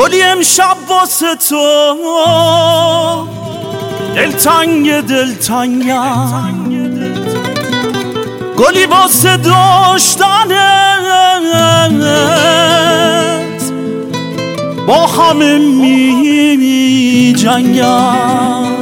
گلی امشب واسه تو دلتنگم، گلی واسه داشتنت با همه می جنگم.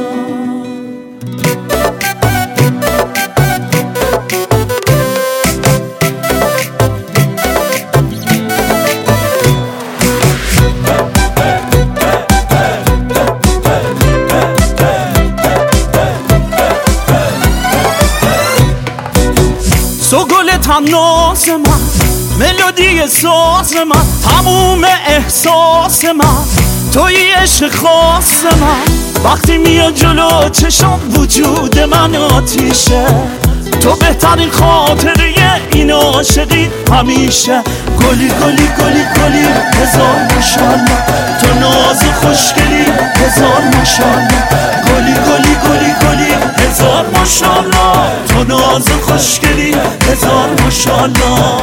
تو گل تناز من، ملودی ساز من، تموم احساس من، توی عشق خاص من. وقتی میاد جلو چشم وجود من آتیشه، تو بهترین خاطره این عاشقی همیشه. گلی گلی گلی گلی هزار ماشاءالله، تو ناز خوشگلی هزار ماشاءالله. گلی گلی گلی گلی هزار ماشاءالله، تو ناز خوشگلی هزار ماشاءالله.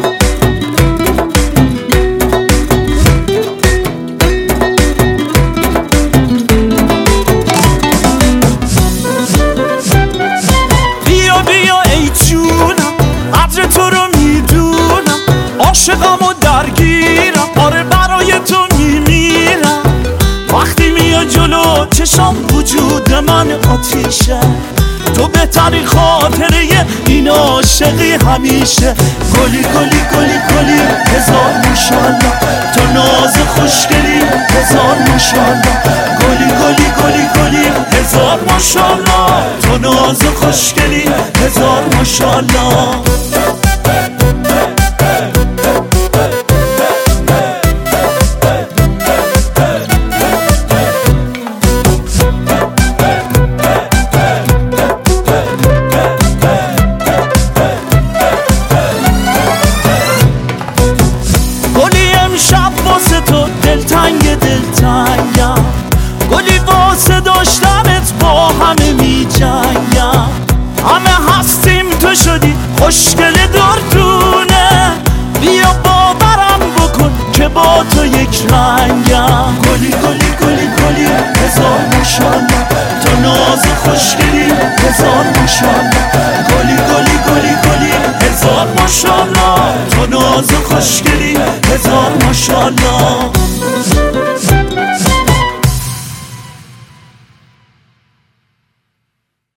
عاشقمو درگیرم، آره برای تو میمیرم. وقتی میاد جلو چشم وجود من آتیشه، تو بهترین خاطره این عاشقی همیشه. گلی گلی گلی گلی هزار ماشاءالله، تو ناز خوشگلی هزار ماشاءالله. گلی گلی گلی گلی هزار ماشاءالله، تو ناز خوشگلی هزار ماشاءالله. دلتنگم، گلی واسه داشتنت با همه می جنگم. همه هستیم تو شدی خوشگل دردونه، بیا باورم بکن که با تو یک رنگم. گلی گلی گلی گلی هزار ماشاءالله، تو ناز خوشگلی هزار ماشاءالله. گلی گلی گلی گلی هزار ماشاءالله، تو ناز خوشگلی هزار ماشاءالله.